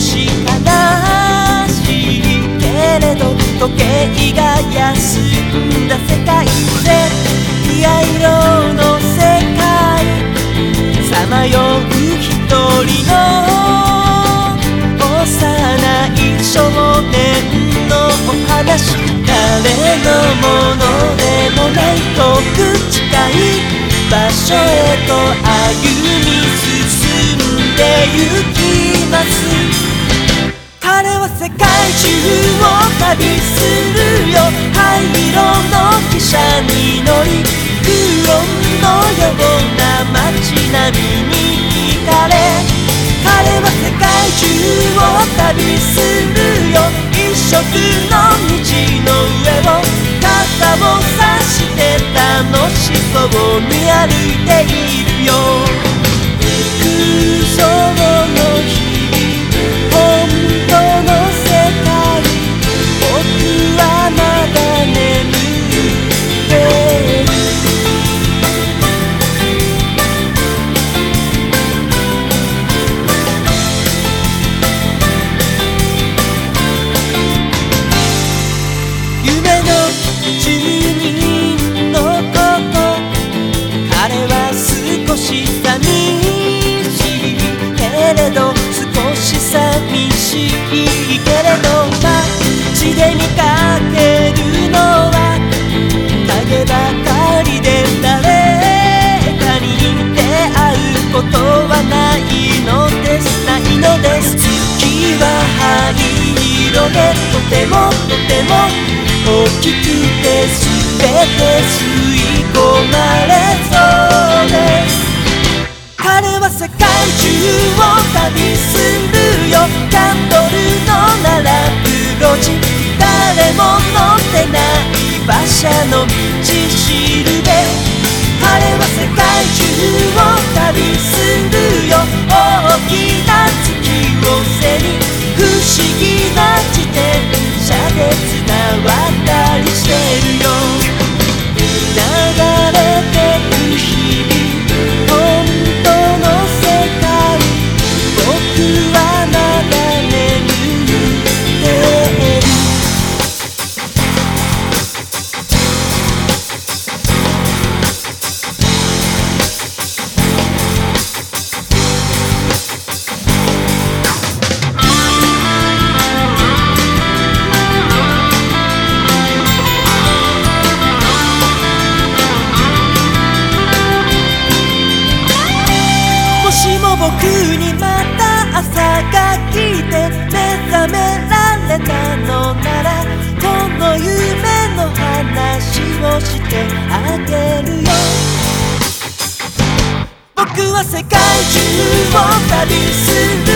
し悲しいけれど時計が休んだ世界でピア色の世界さまよう一人の幼い少年のお話誰のものでもない遠く近い場所へと歩み進んでゆきます彼は世界中を旅するよ灰色の汽車に乗り空論のような街並みに惹かれ彼は世界中を旅するよ一色の道の上を傘を差して楽しそうに歩いているよ空想の日々本当の世界僕はまだ眠ってる夢の住人のこと彼は少し寂しいけれど少し寂しいけれど街で見かけるのは影ばかりで誰かに出会うことはないのですないのです月は灰色でとてもとても大きくてすべて吸い込まれそうです彼は世界中を旅するよキャンドルの並ぶ路地誰も乗ってない馬車の道しるべ彼は世界中を旅するよ大きな月を背に不思議な自転車で綱渡りしてるよ流れてく日々本当の世界僕はまだ眠ってるもしも僕にまた朝が来て目覚められたのならこの夢の話をしてあげるよ僕は世界中を旅する